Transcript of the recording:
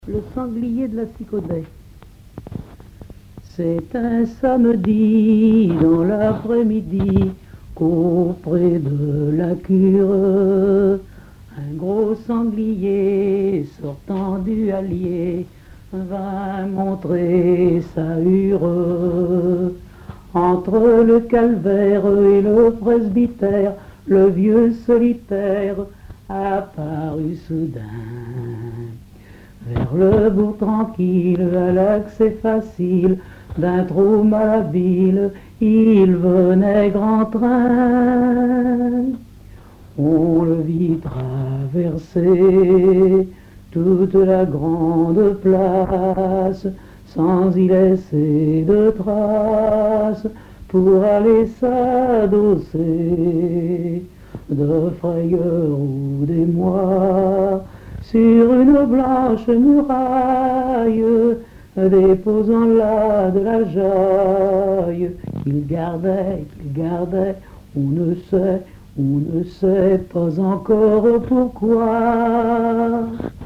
Le sanglier de la Cicaudet. C'est un samedi dans l'après-midi qu'auprès de la cure, un gros sanglier sortant du hallier vint montrer sa hure. Entre le calvaire et le presbytère, le vieux solitaire apparut soudain. Vers le bourg tranquille, à l'accès facile d'un trou malhabile, il venait grand train. On le vit traverser toute la grande place, sans y laisser de traces, pour aller s'adosser de frayeur ou d'émoi sur une blanche muraille, déposant là de la jaille qu'il gardait, on ne sait pas encore pourquoi.